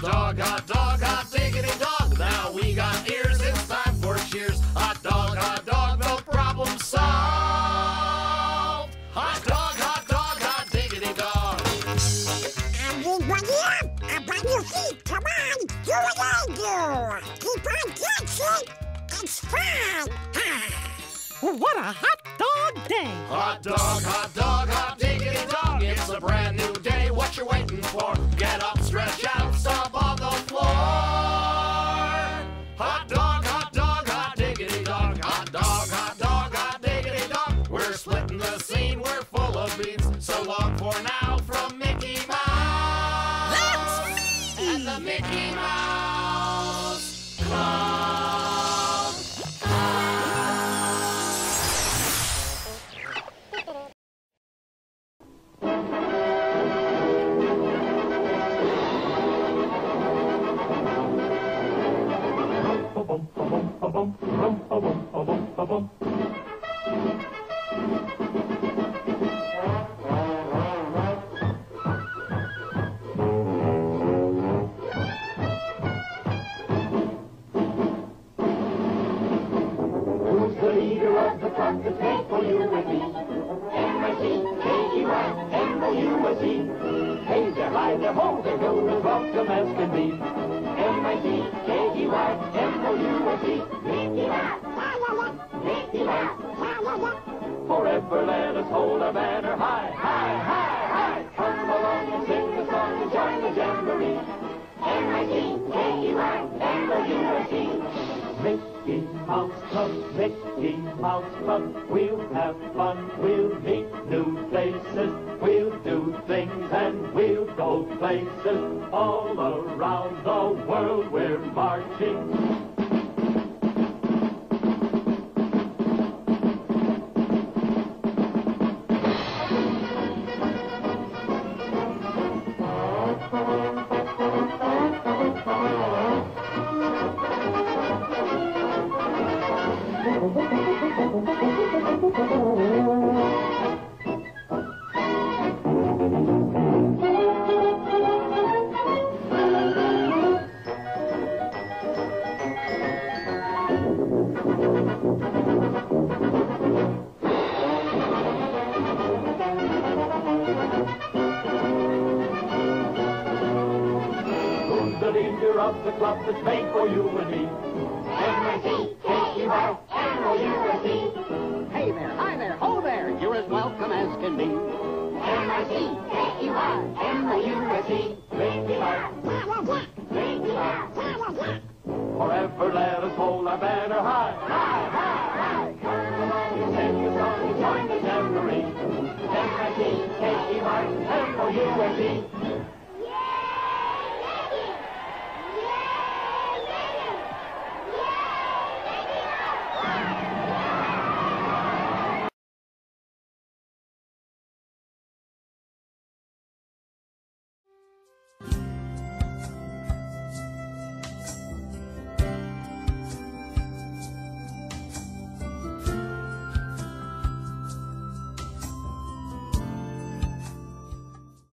hot diggity dog. Now we got ears, it's time for cheers. Hot dog, no problem solved. Hot dog, hot diggity dog. Everybody up on your feet, come on, do what I do. Keep on dancing, it's fun. What a hot dog day. Hot dog, hot diggity dog. It's a brand new day, what you waiting for? Get up, stretch out, stomp on the floor. Hot dog, hot diggity dog. Hot dog, hot diggity dog. We're splitting the scene, we're full of beans. So long for now from Mickey Mouse. That's me! And the Mickey Mouse Club. Who's the leader of the club that's made for you and me? M-I-C-K-E-Y, M-O-U-S-E. Hey there, hi there, ho there, you're as welcome as can be. M-I-C-K-E-Y, M-O-U-S-E. Mickey Mouse, Mickey Mouse, forever let us hold our banner high, high, high, high. Come along and sing the song and join the jamboree. M-I-C-K-E-Y, M-O-U-S-E. Mickey Mouse Club, Mickey Mouse Club. We'll have fun, we'll meet new faces. We'll do things and we'll go places. All around the world we're marching. The leader of the club that's made for you and me. M-I-C-K-E-Y, M-O-U-S-E. Hey there, hi there, ho there, you're as welcome as can be. M-I-C-K-E-Y, M-O-U-S-E. Mickey Mouse, Mickey Mouse. Forever let us hold our banner high, high, high, high. Come along and sing a song and join the jamboree. M-I-C-K-E-Y, M-O-U-S-E.